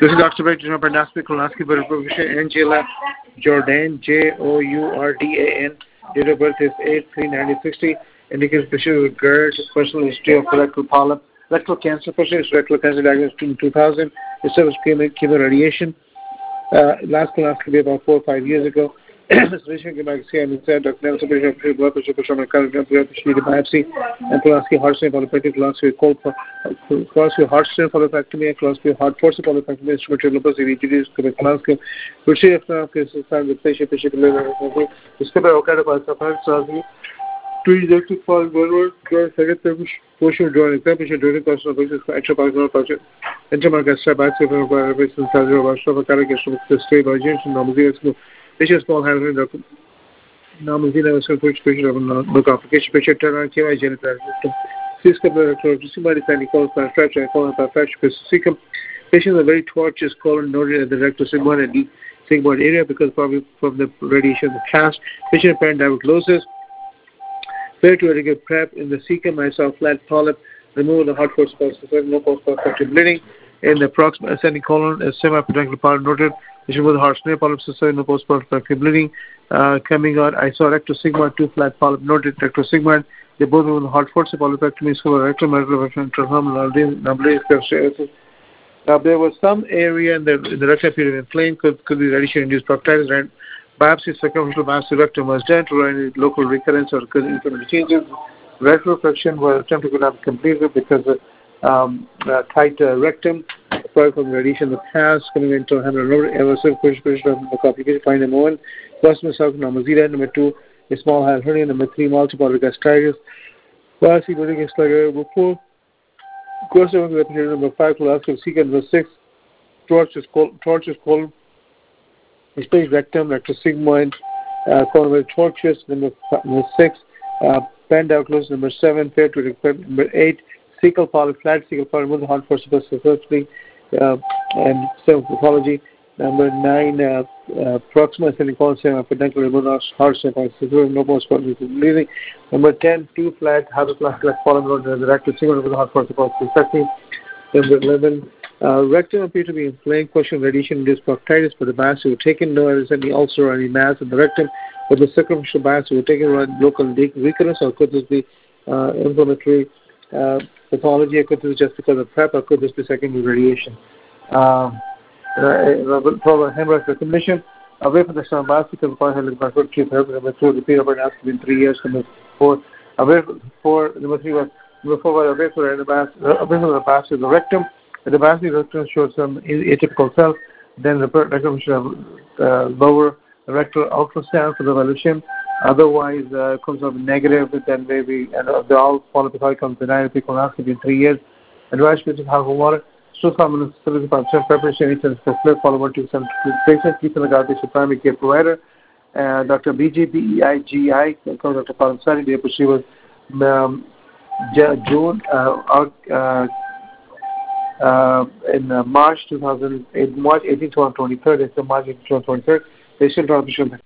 This is Dr. Victor Bernaspi Kolonaski, Professor Angela Jordan, Jourdan. Date of birth is 8/3/1960. Indicates patient with GERD, personal history of rectal polyp, rectal cancer, patient is rectal cancer diagnosed in 2000. Received chemo radiation. Last colonoscopy about 4 or 5 years ago. This patient came back to see him and said, Dr. Nelson, patient blood pressure, biopsy, and colonoscopy heart strain polypectomy, colonoscopy heart strain polypectomy, and colonoscopy heart forcing polypectomy, instrumental lupus, EVGDs, colonoscopy, procedure of colonoscopy, time with patient, discover Okada surgery, pre-injected for one second portion joint, patient during personal basis for extra-personal budget, intermarket step back, patient surgery of our cardiac history, by James and normal patient small hand normal patient of no complication, patient turn on KY genital system, fracture, cecum. Patients are very tortuous colon noted at the rectal sigmoid and deep sigmoid area because probably from the radiation of the past. Patient apparent diverticulosis. Failure to adequate prep in the cecum. I saw flat polyp. Removal of the heart force, no post-operative bleeding. In the proximal ascending colon, a semi-pedunculated polyp noted. Patient with heart snare polyp, no post-operative bleeding. Coming out, I saw rectal sigmoid, 2 flat polyp noted. Rectal sigmoid. They both with the heart force polypectomy, rectal Now, there was some area in the rectal period inflamed, could be radiation-induced proctitis, and biopsy, circumferential biopsy rectum was done to any local recurrence or inflammatory changes. Rectal friction was attempted to not completed because of tight rectum, probably from radiation in the past, coming into a irreversible push of the complication. Point number 1, proximal sarcoma, number 2, a small hernia, number 3, multiple gastritis, biopsy, number 4, course of number 5, colonoscopy, secant, number 6, tortuous colon, space rectum, rectal sigmoid, colon tortuous, number 6, pendiculosis, number 7, fair to rectal, number 8, cecal polyp, flat cecal polyp, with heart force supposedly, and cell pathology, number 9, proximal ascending colon, peduncular heart surface, no post-operative bleeding, number 10, 2 flat, hypoplastic polyp, the rectal sigmoid with heart force supposedly, number 11, rectum appeared to be inflamed, question radiation-induced proctitis, but the biopsy was taken, no evidence any ulcer or any mass in the rectum, but the circumferential biopsy was taken around local recurrence, or could this be inflammatory pathology, or could this be just because of prep, or could this be secondary radiation? Hemorrhage recognition, away from the external biopsy, because the point had been treatment therapy, number 2, repeat of an asked in 3 years, number 4, away for number 3 was away from the biopsy of the rectum. The biopsy rectum showed some atypical cells. Then the rectum should have lower rectal ultrasound for the evaluation. Otherwise, comes up negative, then maybe, and the all polypathic comes denied colonoscopy in 3 years. Advice patient half of water. Still common 75% preparation, for flip, followed to some patient, keep in the garbage primary care provider. Dr. BJBEIGI, Dr. Paul Sari, she was June, in March 2008, March 18 to 23rd, it's March 18 to 23rd, patient